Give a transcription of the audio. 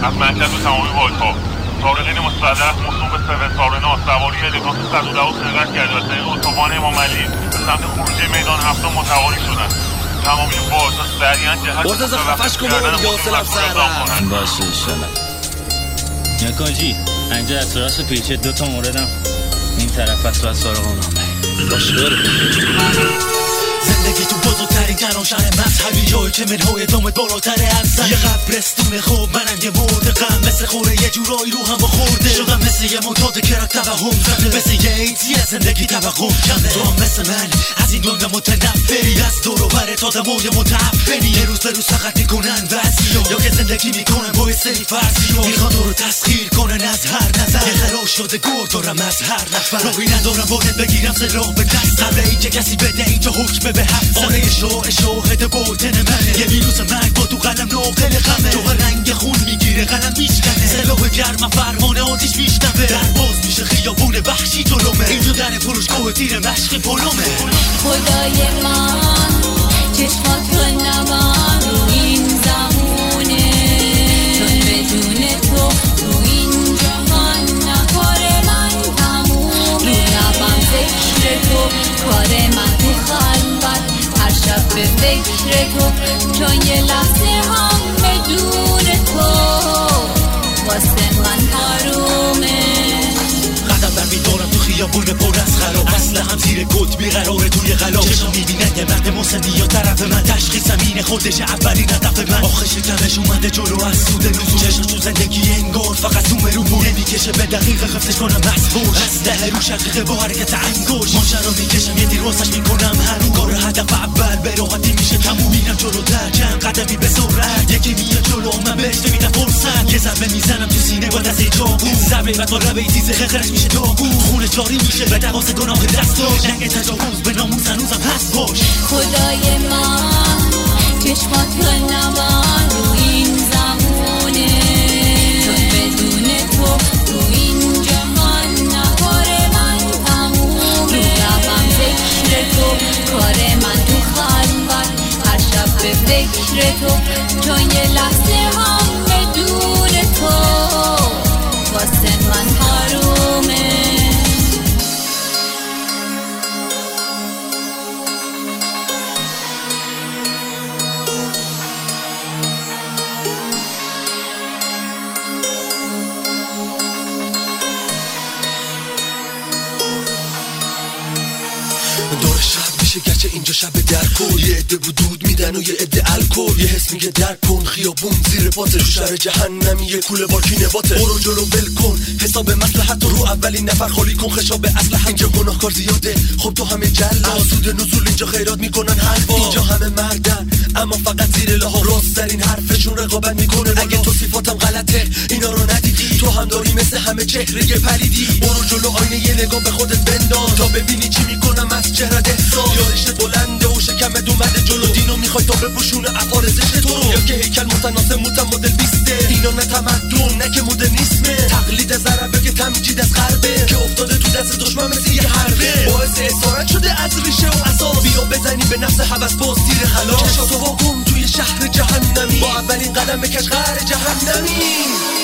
از مرکز و تمامی واحدها سارقین مستهدف موسوم به 7 سارنا سواری الگانس 110 سرقت کرده و طریق اتوبان امام علی به سمت خروجی میدان هفتم متواری شدند. تمامی واحدها سریعا جهت مرتضی خفش کن بابا دیگه حوصله‌ام سر رفت. باشه انشالله. نکاجی اینجا از راست پیچه 2 موردم این طرف است و از سارقان باشه زندگی تو بزرگترین تناشن مذهبی جایی که منهای دامت بالاتره هستن. یه قبرستون خوب منم یه مرد غم مثل خوره یه جورایی رو هم بخورده شدم مثل یه معتاد که را توهم زده مثل یه ایتی از زندگی توقم کمه. تو هم مثل من از این دنیا متنفری از دور و بر تادمای متعفنی یه روز به روز فقط میکنن وزی یا که زندگی میکنن با سری فرضی میخوان تو رو تسخیر کنن از هر نظر یه خراش شده گور دارم از هر نفر راهی ندارم باید بگیرم سراغ به دست قبل اینکه کسی بده اینجا حکم به حبس آره شاهد باطن منه یه ویروس مرگ با تو قلم ناقل غمه تو رنگ خون میگیره قلم میشکنه سلاح گرم فرمان آتیش میشنوه در باز میشه خیابون وحشی جلومه اینجا در فروشگاه تیر مشق پلومه. خدای من چشمات رو نبند رو این زمونه چون بدون تو این جهان نکار من تمومه رو لبم ذکر تو کار من تو خلوت هر شب به فکر تو چون یه لحظه هم بدون تو واسه من حرومه. قدم بر میدارم تو خیابون پر از خراب اصلا هم زیر کت بیقراره توی غلا چشم میبینن یه مرد مسنی یا طرف من تشخیصم اینه خودش اولین هدف من آخه شکمش اومده جلو از سود لزوم چشم تو زندگی انگار فقط زوم رو بود نمیکشه به دقیقه خفتش کنم مسئول از ده رو شقیقه با حرکت انگوش ماشه رو میکشم یه تیر واسش میکنم هرون کار هدف اول به راحتی میشه تموم میرم جلو در چند قدمی به سرعت یکی میاد جلو من بهش نمیدم فرصت یه ضربه میزنم تو سینه با دست چاقو ضربه بعد با لبه تیز خرخرش میشه داغون خون جاری میشه به دواس گناه دستاش نگه تجاوز به ناموس هنوزم هست باش. خدای من چشمات رو نبند رو این زمونه چون بدون تو این جهان نکار من تمومه رو لبم ذکر تو کار من تو خلوت هر شب به فکر تو چون یه لحظه هم بدون تو واسه من حرومه. دور شب میشه گرچه اینجا شب درکن یه عده دود میدن و یه عده الکل یه حس میگه درک کن خیابون زیر باته رو شهر جهنمی یه کوله باکی نباته برو جلو ول کن حساب مصلحت رو اولین نفر خالی کن خشاب اسلحه اینجا گناهکار زیاده خب تو همه جلا سود نزول اینجا خیرات میکنن حلوا اینجا همه مردن اما فقط زیر لحا راست در این حرفشون رقابت میکنه اگه تو صفاتم غلطه اینا رو ندیدی تو هم داری مثل همه چهره پلیدی برو جلو آینه یه نگاه به خودت بنداز تا ببینی چی میکنم از چهرت احساس یارشت بلنده و شکمت اومده جلو دینو میخوای تا بپوشونه افعال زشت تو یا که هیکل متناسب مدل بیسته اینا نه تمدن نه که مدرنیسمه تقلید ضربه که تمجید از غربه که افتاده تو دست دشمن مثل یه حربه باعث اسارت شده از ریشه و اساس بیا بزنی به نفس هوس باز تیر خلاص چشاتو واکن توی شهر جهنمی با اولین قدم بکش قهر جهنمی.